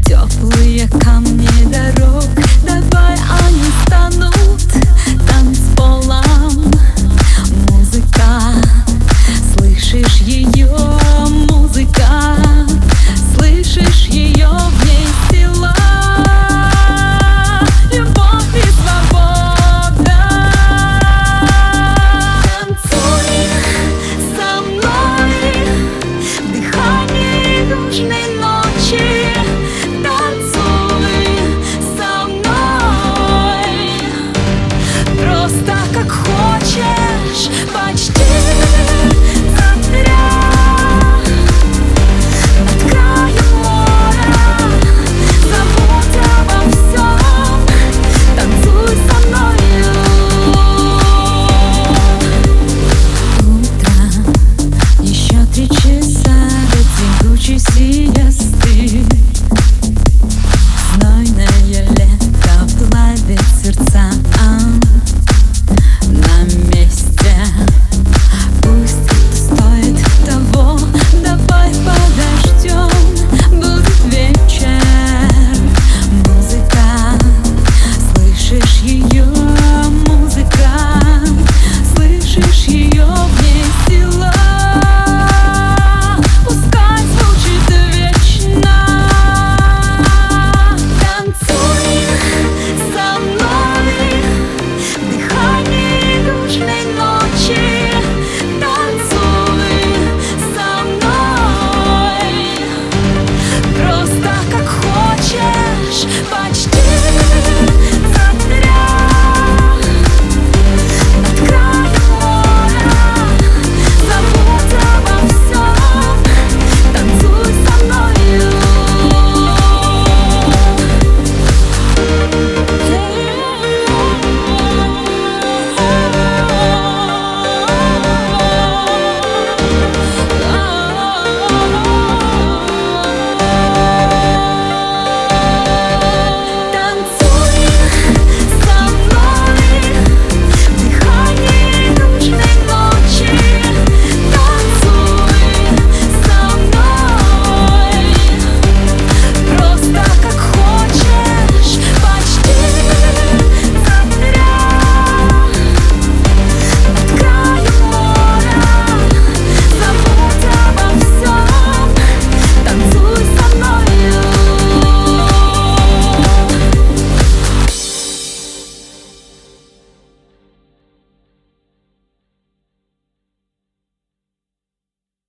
Теплые камни дорог, давай они станут танцполом. Музыка, слышишь ее, музыка, слышишь ее, в ней сила, любовь и свобода. Танцуй со мной в дыхании южной ночи. Танцуй со мной просто как хочешь, почти затря над краем моря. Забудь обо всем, танцуй со мною. Утро, еще 3 часа до тягучей силы.